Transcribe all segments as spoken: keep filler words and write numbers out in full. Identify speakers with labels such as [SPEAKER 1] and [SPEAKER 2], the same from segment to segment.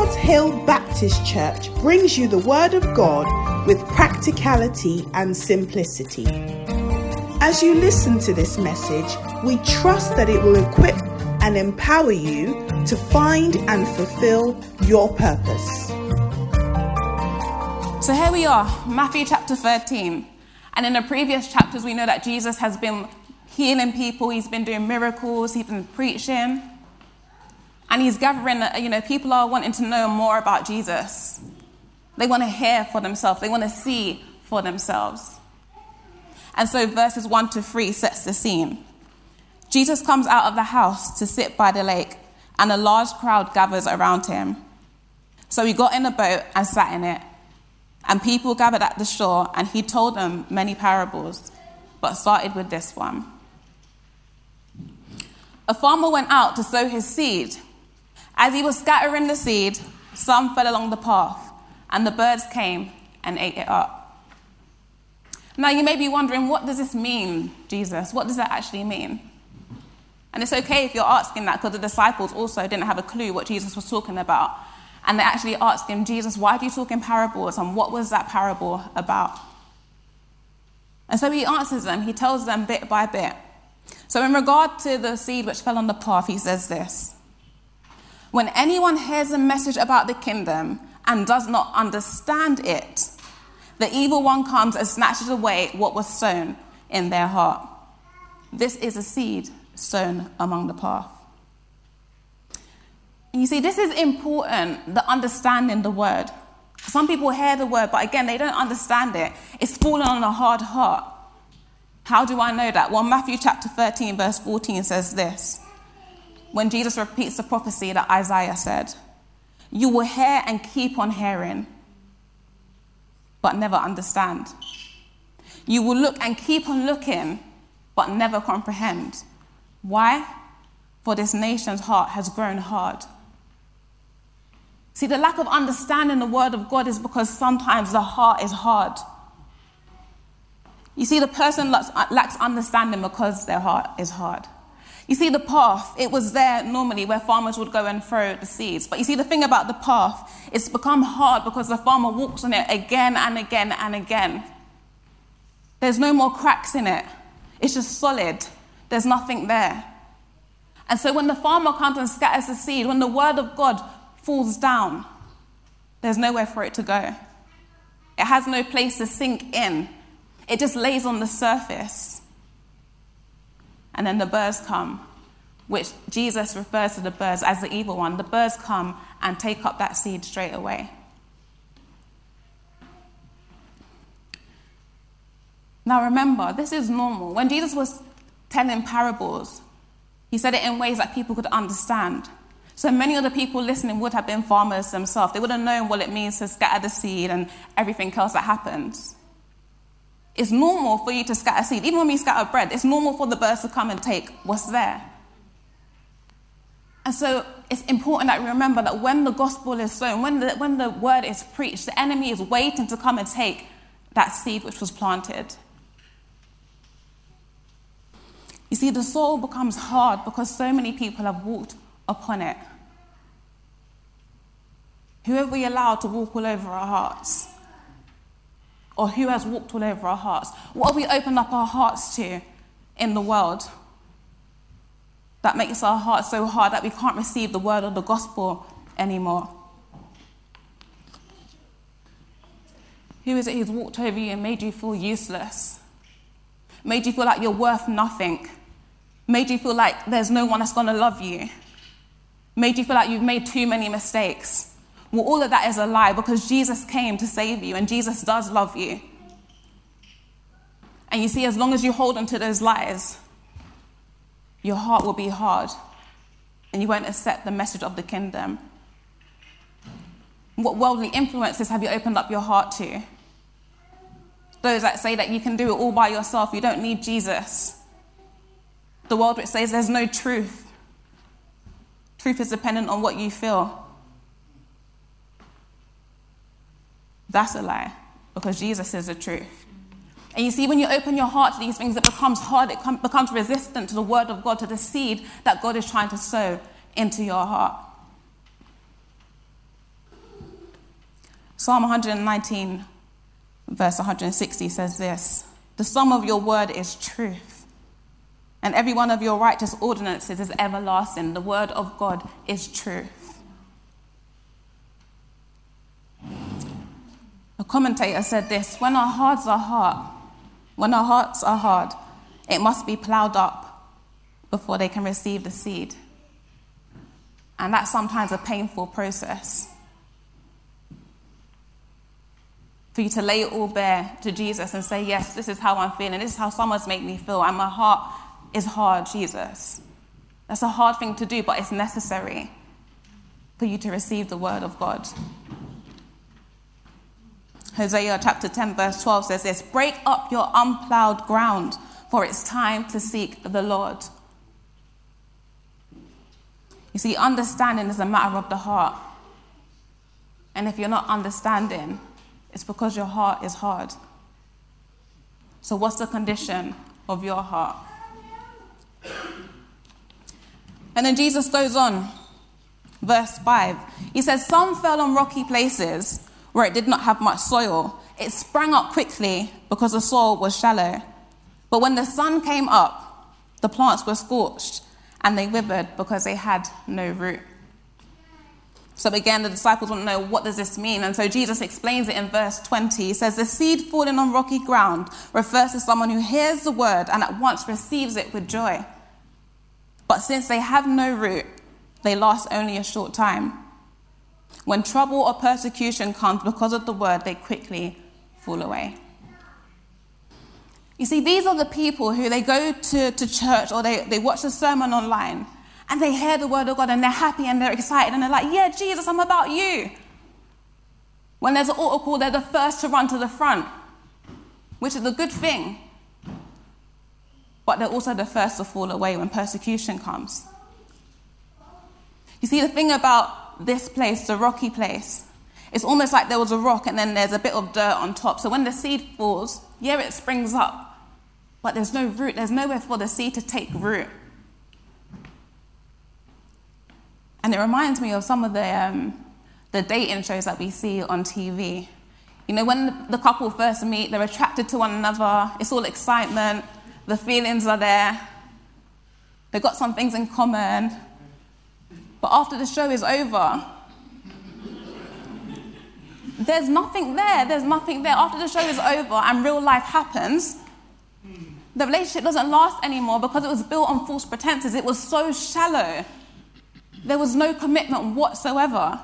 [SPEAKER 1] Swords Hill Baptist Church brings you the Word of God with practicality and simplicity. As you listen to this message, we trust that it will equip and empower you to find and fulfill your purpose.
[SPEAKER 2] So here we are, Matthew chapter thirteen. And in the previous chapters, we know that Jesus has been healing people, he's been doing miracles, he's been preaching. And he's gathering, you know, people are wanting to know more about Jesus. They want to hear for themselves. They want to see for themselves. And so verses one to three sets the scene. Jesus comes out of the house to sit by the lake, and a large crowd gathers around him. So he got in a boat and sat in it. And people gathered at the shore, and he told them many parables, but started with this one. A farmer went out to sow his seed. As he was scattering the seed, some fell along the path, and the birds came and ate it up. Now you may be wondering, what does this mean, Jesus? What does that actually mean? And it's okay if you're asking that, because the disciples also didn't have a clue what Jesus was talking about. And they actually asked him, Jesus, why do you talk in parables? And what was that parable about? And so he answers them. He tells them bit by bit. So in regard to the seed which fell on the path, he says this. When anyone hears a message about the kingdom and does not understand it, the evil one comes and snatches away what was sown in their heart. This is a seed sown among the path. And you see, this is important, the understanding the word. Some people hear the word, but again, they don't understand it. It's fallen on a hard heart. How do I know that? Well, Matthew chapter thirteen, verse fourteen says this. When Jesus repeats the prophecy that Isaiah said, you will hear and keep on hearing, but never understand. You will look and keep on looking, but never comprehend. Why? For this nation's heart has grown hard. See, the lack of understanding the word of God is because sometimes the heart is hard. You see, the person lacks, lacks understanding because their heart is hard. You see, the path, it was there normally where farmers would go and throw the seeds. But you see, the thing about the path, it's become hard because the farmer walks on it again and again and again. There's no more cracks in it. It's just solid. There's nothing there. And so when the farmer comes and scatters the seed, when the word of God falls down, there's nowhere for it to go. It has no place to sink in. It just lays on the surface. And then the birds come, which Jesus refers to the birds as the evil one. The birds come and take up that seed straight away. Now remember, this is normal. When Jesus was telling parables, he said it in ways that people could understand. So many of the people listening would have been farmers themselves. They would have known what it means to scatter the seed and everything else that happens. It's normal for you to scatter seed. Even when we scatter bread, it's normal for the birds to come and take what's there. And so it's important that we remember that when the gospel is sown, when the, when the word is preached, the enemy is waiting to come and take that seed which was planted. You see, the soul becomes hard because so many people have walked upon it. Who have we allowed to walk all over our hearts? Or who has walked all over our hearts? What have we opened up our hearts to in the world that makes our hearts so hard that we can't receive the word of the gospel anymore? Who is it who's walked over you and made you feel useless? Made you feel like you're worth nothing? Made you feel like there's no one that's going to love you? Made you feel like you've made too many mistakes? Well, all of that is a lie, because Jesus came to save you, and Jesus does love you. And you see, as long as you hold on to those lies, your heart will be hard, and you won't accept the message of the kingdom. What worldly influences have you opened up your heart to? Those that say that you can do it all by yourself, you don't need Jesus. The world which says there's no truth. Truth is dependent on what you feel. That's a lie, because Jesus is the truth. And you see, when you open your heart to these things, it becomes hard, it com- becomes resistant to the word of God, to the seed that God is trying to sow into your heart. Psalm one nineteen, verse one sixty says this: "The sum of your word is truth, and every one of your righteous ordinances is everlasting." The word of God is truth. A commentator said this: when our hearts are hard, when our hearts are hard, it must be ploughed up before they can receive the seed. And that's sometimes a painful process. For you to lay it all bare to Jesus and say, yes, this is how I'm feeling, this is how someone's made me feel, and my heart is hard, Jesus. That's a hard thing to do, but it's necessary for you to receive the word of God. Hosea chapter ten, verse twelve says this: "Break up your unplowed ground, for it's time to seek the Lord." You see, understanding is a matter of the heart. And if you're not understanding, it's because your heart is hard. So what's the condition of your heart? And then Jesus goes on, verse five. He says, "Some fell on rocky places where it did not have much soil. It sprang up quickly because the soil was shallow. But when the sun came up, the plants were scorched, and they withered because they had no root." So again, the disciples want to know, what does this mean? And so Jesus explains it in verse twenty. He says, "The seed falling on rocky ground refers to someone who hears the word and at once receives it with joy. But since they have no root, they last only a short time. When trouble or persecution comes because of the word, they quickly fall away." You see, these are the people who they go to, to church, or they, they watch a sermon online, and they hear the word of God and they're happy and they're excited and they're like, "Yeah, Jesus, I'm about you." When there's an altar call, they're the first to run to the front, which is a good thing. But they're also the first to fall away when persecution comes. You see, the thing about this place, the rocky place, it's almost like there was a rock and then there's a bit of dirt on top. So when the seed falls, yeah, it springs up, but there's no root. There's nowhere for the seed to take root. And it reminds me of some of the um, the dating shows that we see on T V. You know, when the couple first meet, they're attracted to one another. It's all excitement. The feelings are there. They've got some things in common. But after the show is over, there's nothing there. There's nothing there. After the show is over and real life happens, the relationship doesn't last anymore because it was built on false pretenses. It was so shallow. There was no commitment whatsoever.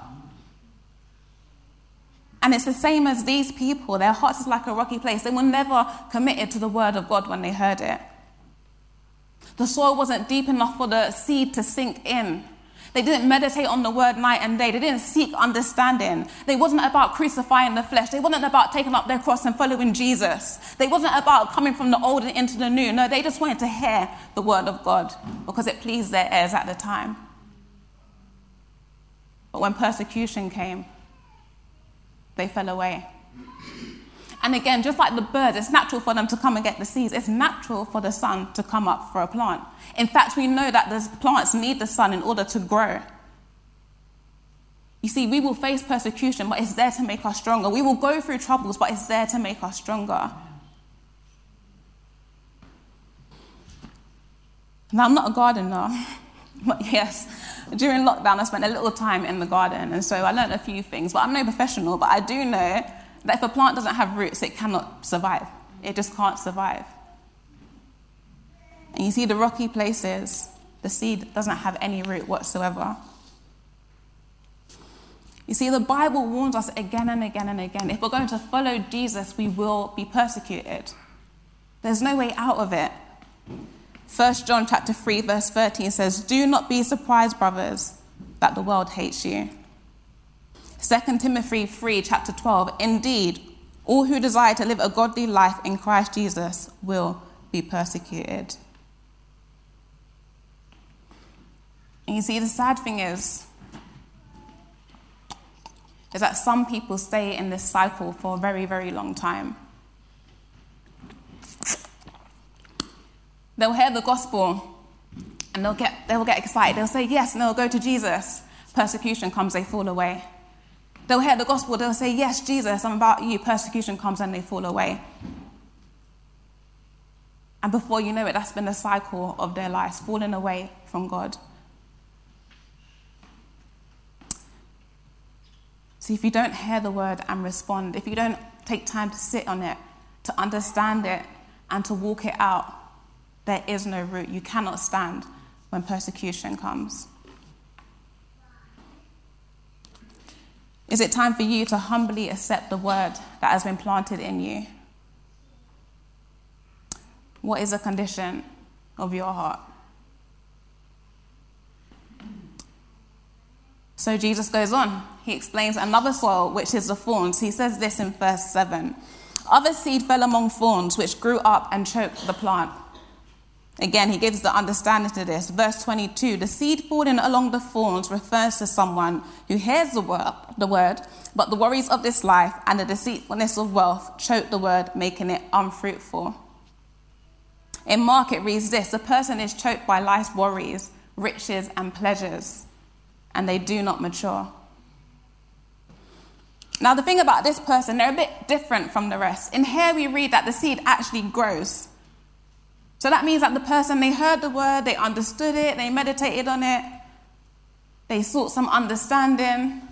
[SPEAKER 2] And it's the same as these people. Their hearts is like a rocky place. They were never committed to the word of God when they heard it. The soil wasn't deep enough for the seed to sink in. They didn't meditate on the word night and day. They didn't seek understanding. They wasn't about crucifying the flesh. They wasn't about taking up their cross and following Jesus. They wasn't about coming from the old and into the new. No, they just wanted to hear the word of God because it pleased their ears at the time. But when persecution came, they fell away. And again, just like the birds, it's natural for them to come and get the seeds. It's natural for the sun to come up for a plant. In fact, we know that the plants need the sun in order to grow. You see, we will face persecution, but it's there to make us stronger. We will go through troubles, but it's there to make us stronger. Now, I'm not a gardener, but yes, during lockdown, I spent a little time in the garden, and so I learned a few things. But I'm no professional, but I do know that if a plant doesn't have roots, it cannot survive. It just can't survive. And you see the rocky places, the seed doesn't have any root whatsoever. You see, the Bible warns us again and again and again, if we're going to follow Jesus, we will be persecuted. There's no way out of it. First John chapter three, verse thirteen says, "Do not be surprised, brothers, that the world hates you." Second Timothy three, chapter twelve, "Indeed, all who desire to live a godly life in Christ Jesus will be persecuted." And you see, the sad thing is, is that some people stay in this cycle for a very, very long time. They'll hear the gospel and they'll get, they'll get excited. They'll say yes, and they'll go to Jesus. Persecution comes, they fall away. They'll hear the gospel, they'll say, yes, Jesus, I'm about you. Persecution comes and they fall away. And before you know it, that's been the cycle of their lives, falling away from God. See, if you don't hear the word and respond, if you don't take time to sit on it, to understand it, and to walk it out, there is no root. You cannot stand when persecution comes. Is it time for you to humbly accept the word that has been planted in you? What is the condition of your heart? So Jesus goes on. He explains another soil, which is the thorns. He says this in verse seven. Other seed fell among thorns, which grew up and choked the plant. Again, he gives the understanding to this. Verse twenty-two, the seed falling along the thorns refers to someone who hears the word, the word, but the worries of this life and the deceitfulness of wealth choke the word, making it unfruitful. In Mark, it reads this: the person is choked by life's worries, riches, and pleasures, and they do not mature. Now, the thing about this person, they're a bit different from the rest. In here, we read that the seed actually grows. So that means that the person, they heard the word, they understood it, they meditated on it, they sought some understanding.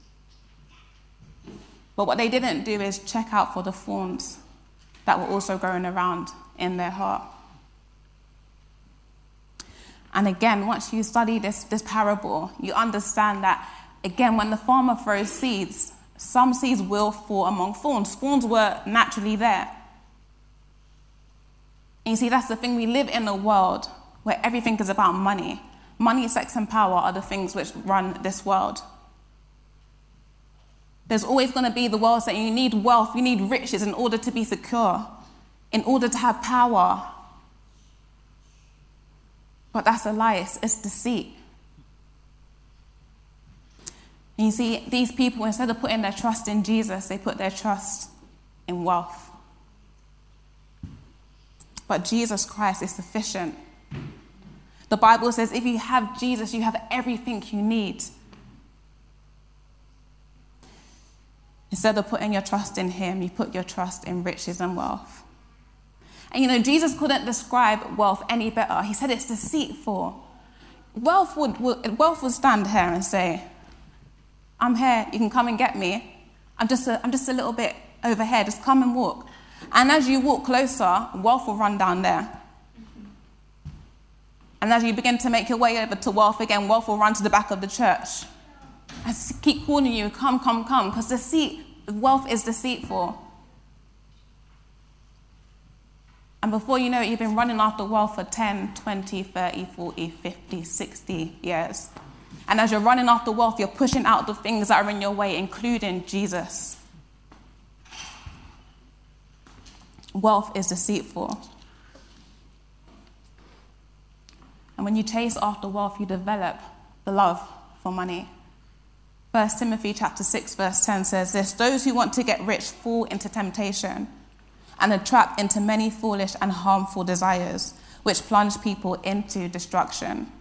[SPEAKER 2] But what they didn't do is check out for the thorns that were also growing around in their heart. And again, once you study this, this parable, you understand that, again, when the farmer throws seeds, some seeds will fall among thorns. Thorns were naturally there. And you see, that's the thing. We live in a world where everything is about money. Money, sex, and power are the things which run this world. There's always going to be the world saying you need wealth, you need riches in order to be secure, in order to have power. But that's a lie. It's, it's deceit. And you see, these people, instead of putting their trust in Jesus, they put their trust in wealth. But Jesus Christ is sufficient. The Bible says if you have Jesus, you have everything you need. Instead of putting your trust in him, you put your trust in riches and wealth. And you know, Jesus couldn't describe wealth any better. He said it's deceitful. Wealth would, would, wealth would stand here and say, I'm here, you can come and get me. I'm just a, I'm just a little bit over here, just come and walk. And as you walk closer, wealth will run down there. And as you begin to make your way over to wealth again, wealth will run to the back of the church. And keep calling you, come, come, come, because deceit, wealth is deceitful. And before you know it, you've been running after wealth for ten, twenty, thirty, forty, fifty, sixty years. And as you're running after wealth, you're pushing out the things that are in your way, including Jesus. Wealth is deceitful. And when you chase after wealth, you develop the love for money. First Timothy chapter six, verse ten says this: those who want to get rich fall into temptation and a trap into many foolish and harmful desires, which plunge people into destruction.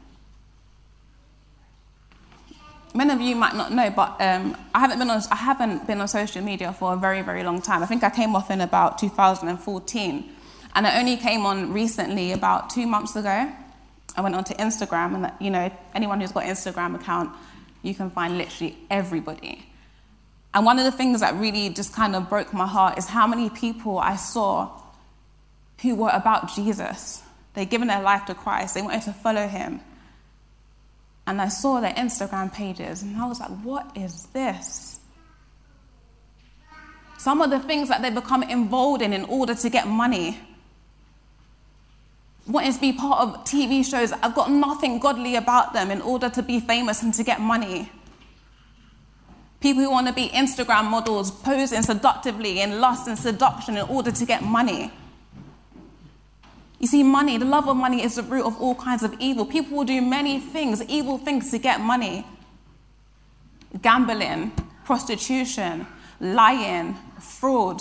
[SPEAKER 2] Many of you might not know, but um, I haven't been on I haven't been on social media for a very, very long time. I think I came off in about two thousand fourteen, and I only came on recently about two months ago. I went onto Instagram, and you know, anyone who's got an Instagram account, you can find literally everybody. And one of the things that really just kind of broke my heart is how many people I saw who were about Jesus. They'd given their life to Christ. They wanted to follow him. And I saw their Instagram pages, and I was like, what is this? Some of the things that they become involved in in order to get money. Wanting to be part of T V shows that have got nothing godly about them in order to be famous and to get money. People who want to be Instagram models, posing seductively in lust and seduction in order to get money. You see, money, the love of money is the root of all kinds of evil. People will do many things, evil things, to get money. Gambling, prostitution, lying, fraud.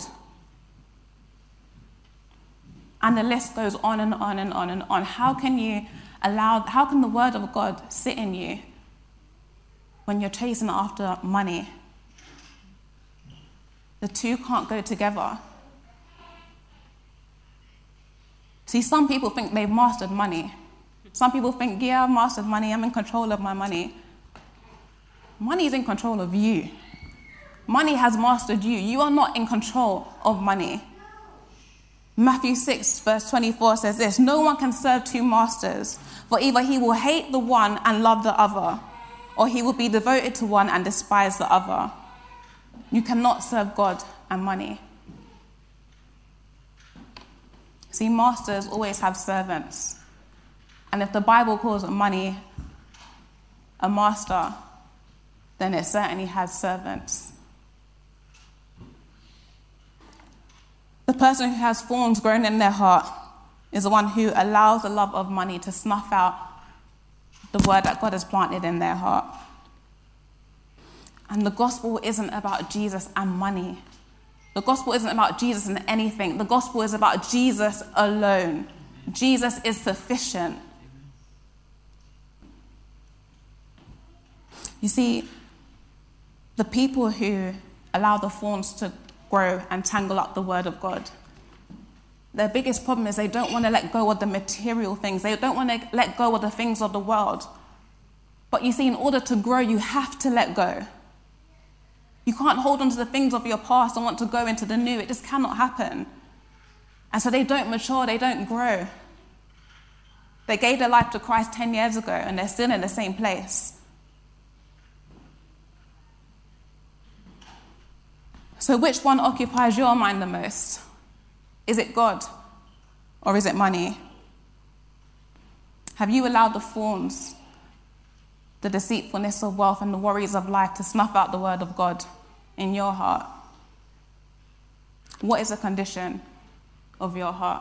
[SPEAKER 2] And the list goes on and on and on and on. How can you allow, how can the word of God sit in you when you're chasing after money? The two can't go together. See, some people think they've mastered money. Some people think, yeah, I've mastered money, I'm in control of my money. Money is in control of you. Money has mastered you. You are not in control of money. Matthew six, verse twenty-four says this, no one can serve two masters, for either he will hate the one and love the other, or he will be devoted to one and despise the other. You cannot serve God and money. See, masters always have servants. And if the Bible calls money a master, then it certainly has servants. The person who has thorns growing in their heart is the one who allows the love of money to snuff out the word that God has planted in their heart. And the gospel isn't about Jesus and money. The gospel isn't about Jesus and anything. The gospel is about Jesus alone. Jesus is sufficient. You see, the people who allow the thorns to grow and tangle up the word of God, their biggest problem is they don't want to let go of the material things. They don't want to let go of the things of the world. But you see, in order to grow, you have to let go. You can't hold on to the things of your past and want to go into the new. It just cannot happen. And so they don't mature, they don't grow. They gave their life to Christ ten years ago and they're still in the same place. So which one occupies your mind the most? Is it God or is it money? Have you allowed the thorns, the deceitfulness of wealth and the worries of life to snuff out the word of God in your heart? What is the condition of your heart?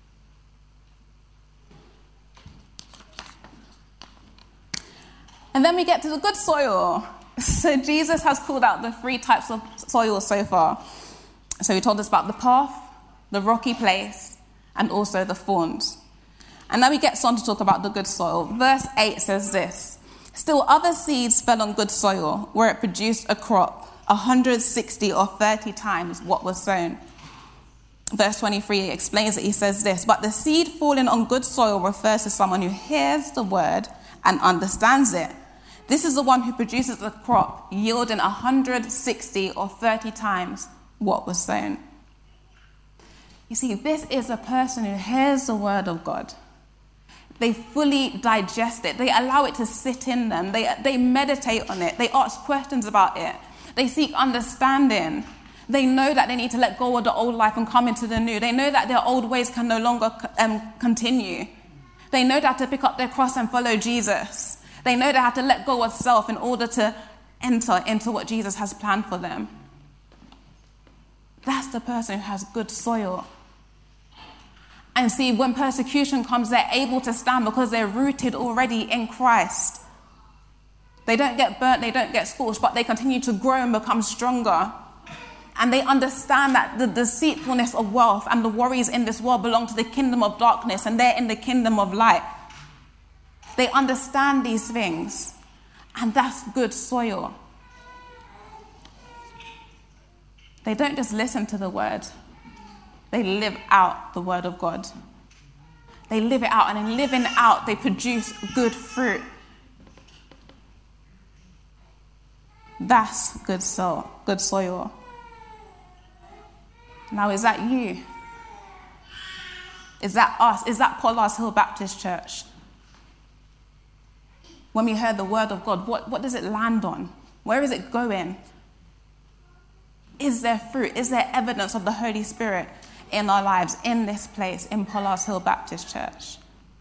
[SPEAKER 2] And then we get to the good soil. So Jesus has called out the three types of soil so far. So he told us about the path, the rocky place, and also the thorns. And now he gets on to talk about the good soil. Verse eight says this, still other seeds fell on good soil, where it produced a crop, one hundred sixty or thirty times what was sown. Verse twenty-three explains it. He says this, but the seed falling on good soil refers to someone who hears the word and understands it. This is the one who produces a crop yielding one hundred sixty or thirty times what was sown. You see, this is a person who hears the word of God. They fully digest it. They allow it to sit in them. They, they meditate on it. They ask questions about it. They seek understanding. They know that they need to let go of the old life and come into the new. They know that their old ways can no longer um, continue. They know they have to pick up their cross and follow Jesus. They know they have to let go of self in order to enter into what Jesus has planned for them. That's the person who has good soil. And see, when persecution comes, they're able to stand because they're rooted already in Christ. They don't get burnt, they don't get scorched, but they continue to grow and become stronger. And they understand that the deceitfulness of wealth and the worries in this world belong to the kingdom of darkness, and they're in the kingdom of light. They understand these things, and that's good soil. They don't just listen to the word. They live out the word of God. They live it out, and in living out, they produce good fruit. That's good soil. Good soil. Now, is that you? Is that us? Is that Pollard's Hill Baptist Church? When we heard the word of God, what, what does it land on? Where is it going? Is there fruit? Is there evidence of the Holy Spirit in our lives, in this place, in Pollard's Hill Baptist Church?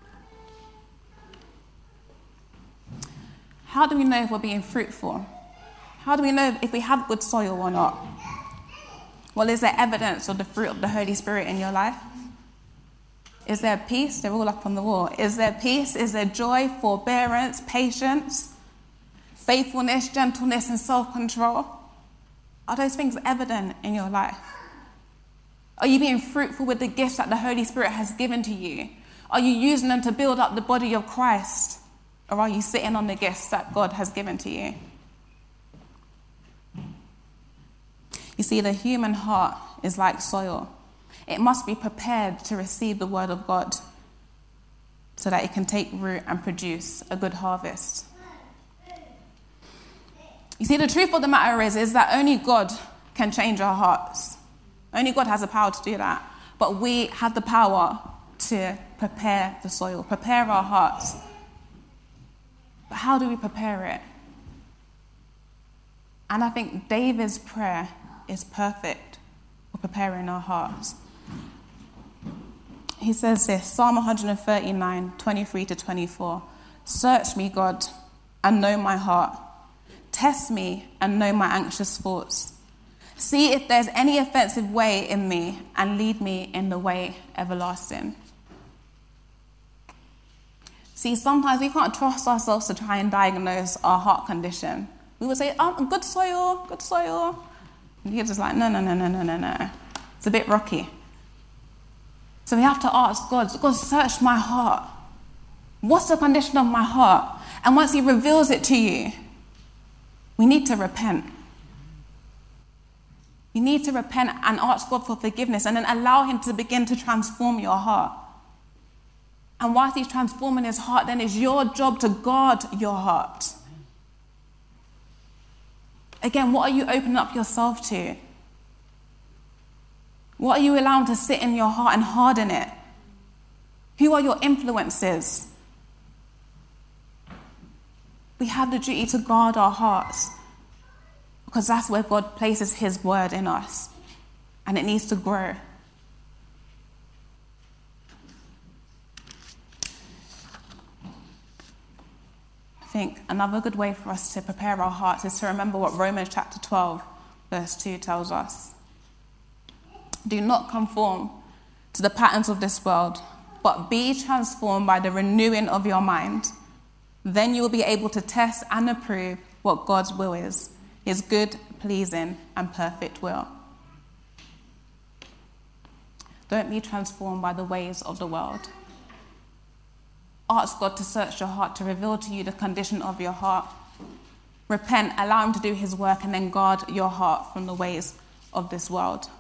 [SPEAKER 2] How do we know if we're being fruitful? How do we know if we have good soil or not? Well, is there evidence of the fruit of the Holy Spirit in your life? Is there peace? They're all up on the wall. Is there peace? Is there joy, forbearance, patience, faithfulness, gentleness, and self-control? Are those things evident in your life? Are you being fruitful with the gifts that the Holy Spirit has given to you? Are you using them to build up the body of Christ? Or are you sitting on the gifts that God has given to you? You see, the human heart is like soil. It must be prepared to receive the word of God so that it can take root and produce a good harvest. You see, the truth of the matter is, is that only God can change our hearts. Only God has the power to do that. But we have the power to prepare the soil, prepare our hearts. But how do we prepare it? And I think David's prayer is perfect for preparing our hearts. He says this, Psalm one thirty-nine, twenty-three to twenty-four. Search me, God, and know my heart. Test me and know my anxious thoughts. See if there's any offensive way in me and lead me in the way everlasting. See, sometimes we can't trust ourselves to try and diagnose our heart condition. We would say, oh, good soil, good soil. And you're just like, no, no, no, no, no, no, no. It's a bit rocky. So we have to ask God, God, search my heart. What's the condition of my heart? And once he reveals it to you, we need to repent. You need to repent and ask God for forgiveness and then allow him to begin to transform your heart. And whilst he's transforming his heart, then it's your job to guard your heart. Again, what are you opening up yourself to? What are you allowing to sit in your heart and harden it? Who are your influences? We have the duty to guard our hearts because that's where God places his word in us, and it needs to grow. I think another good way for us to prepare our hearts is to remember what Romans chapter twelve, verse two tells us. Do not conform to the patterns of this world, but be transformed by the renewing of your mind. Then you will be able to test and approve what God's will is, his good, pleasing, and perfect will. Don't be transformed by the ways of the world. Ask God to search your heart, to reveal to you the condition of your heart. Repent, allow him to do his work, and then guard your heart from the ways of this world.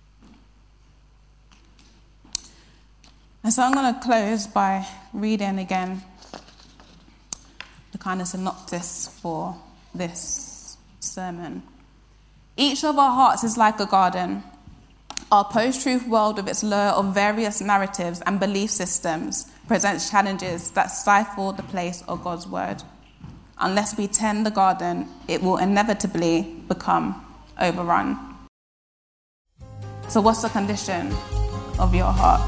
[SPEAKER 2] And so I'm going to close by reading again the kind of synopsis for this sermon. Each of our hearts is like a garden. Our post-truth world, with its lure of various narratives and belief systems, presents challenges that stifle the place of God's word. Unless we tend the garden, it will inevitably become overrun. So what's the condition of your heart?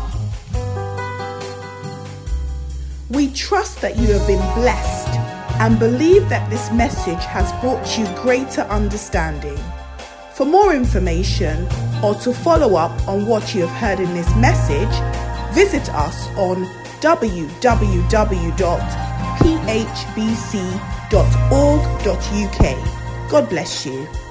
[SPEAKER 1] We trust that you have been blessed and believe that this message has brought you greater understanding. For more information or to follow up on what you have heard in this message, visit us on w w w dot p h b c dot org dot u k. God bless you.